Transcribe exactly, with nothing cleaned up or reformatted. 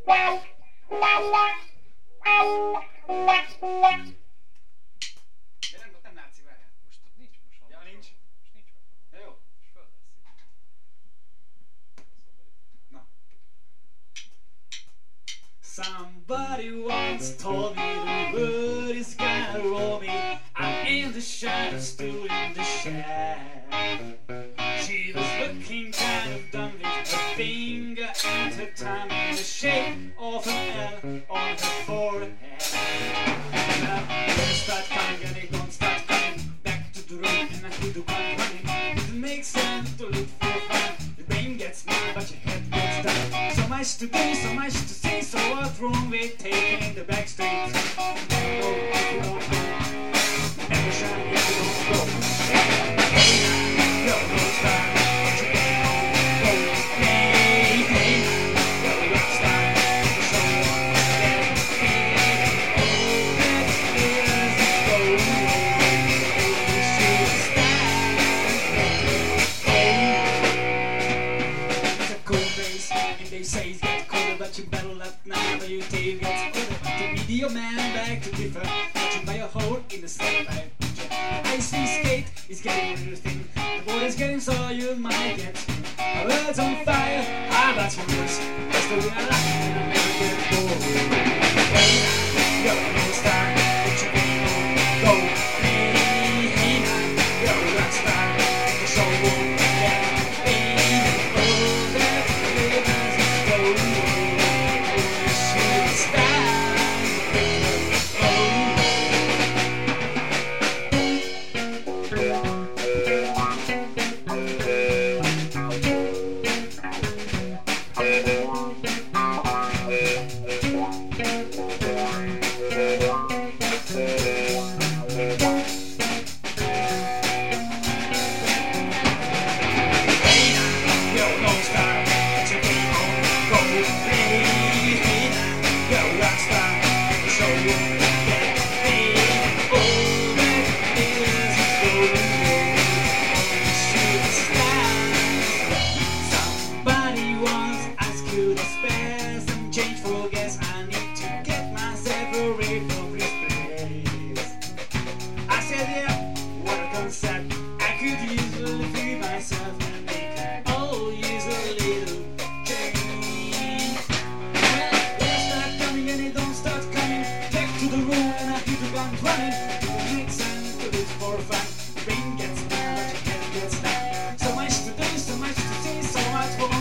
De nem, nem látszik, várjál. Most nincs most van. Ja, nincs? Most nincs meg. Ja, jó. Most fölveszik. Na. Somebody once told me the world is gonna roll me. I'm in the shadows, still in the shadow. She was looking kind of dumb with her finger and her tongue in the shape of an L on her forehead. And I don't start coming and they don't start coming back to the room, and I hear the gun running. It makes sense to look for fun. The brain gets mad, but your head gets done. So much to do, so much to see. So what's wrong with taking the back streets? Never go if you don't go. Never shine if you don't go. Hey, yo, no star, but you can't go. Hey, hey, yo, rock star, the show on. Hey, oh, let's go. You should stand. It's a cold place, and they say it's get colder, but you better not now, but you tail gets older. The video man back to differ, watching by a hole in the satellite picture. Ice skate is getting everything. The water's getting so you might get my world's on fire. How about yours? That's the way I like it, and I never get bored. Hey, you're a no star, but you can't go. Hey, hey, now, you're a rock star, the show won't get. Hey, oh, that rivers go. You should stand. Somebody once asked you to spare some change for gas. I need to get myself away from this place. I said, yeah, what a concept. I could easily free myself and make it all use a little change. Well, when I start coming and it don't start coming back to the room, and I hear the gun running. It will make sense to do it for fun. The brain gets mad, but your head gets down. So much to do, so much to see, so much for